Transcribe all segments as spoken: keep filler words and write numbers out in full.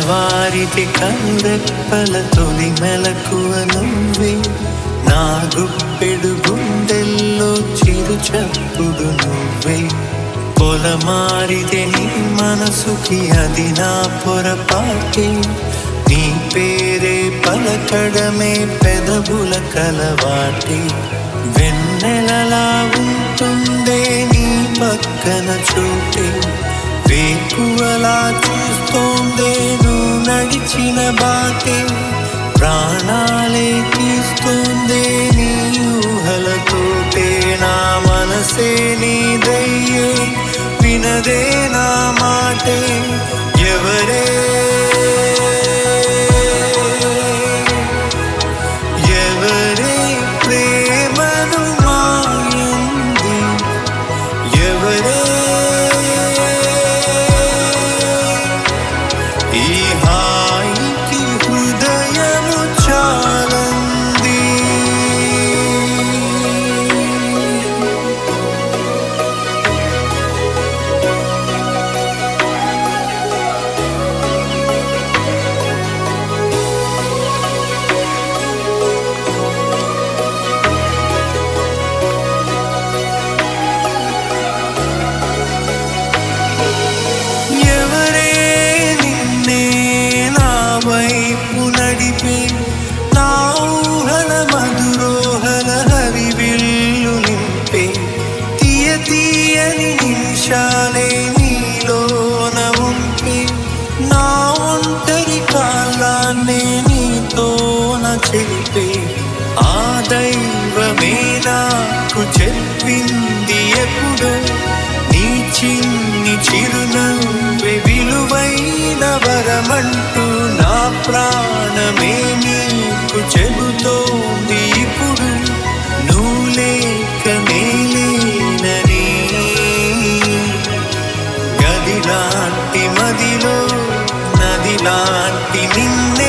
తెల్లవారితి కనురెప్పల తొలి మెలకువ నువ్వే, నా గుప్పెడు గుండెల్లో చిరు చప్పుడు నువ్వే. పొలమారితే నీ మనసుకి అది నా పొరపాటే, నీ పేరే పలకడమే పెదవుల కలవాటే. వెన్నెలలా ఉంటుందే నీ పక్కన చోటే, వేకువలా చూస్తోందే నువ్వు నడిచిన బాటే. ప్రాణాలే తీస్తోందే నీ ఊహలతోటే, నా మనసే నీదయ్యే వినదే నా మాటే. ఎవరే ఎవరే ప్రేమను మాయంది, ఎవరే ఈ హాయికి హృదయము చాలంది. ఎవరే నిన్నే నా వైపు నడిపే, నా ఊహల మధురోహల హరివిల్లు నింపే. తీయ తీయని నిమిషాలే నీలోన ఉంపే, నా ఒంటరి కాలాన్నే నీతోన చెరిపే. ఆ దైవమే నాకు చెప్పింది ఎప్పుడో, నీ చిన్ని చిరునవ్వే విలువైన వరమంటూ. నా ప్రాణమే నీకు చెబుతోంది ఇప్పుడు, నువ్వు లేక నేలేనని. గదిలాంటి మదిలో నదిలాంటి నిన్నే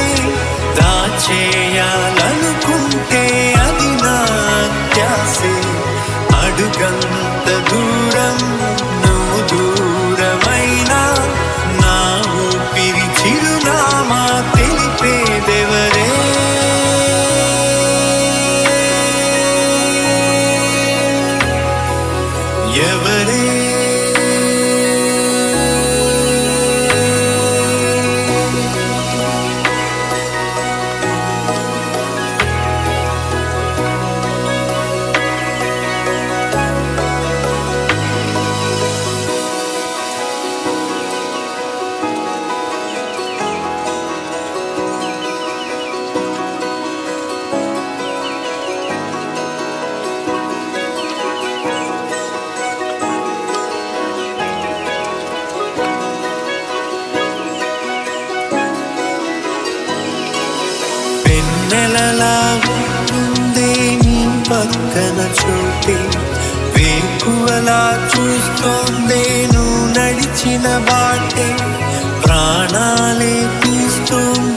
దాచేయాలనుకుంటే అది నా ధ్యాసే. అడుగంత దూరం నువ్వు దూరమైనా, నా ఊపిరి చిరునామా తెలిపేదెవరే. ఎవరే వెన్నెలలా ఉంటుందే నీ పక్కన చోటే, వేకువలా చూస్తోందే నువ్వు నడిచిన బాటే. ప్రాణాలే తీస్తోంది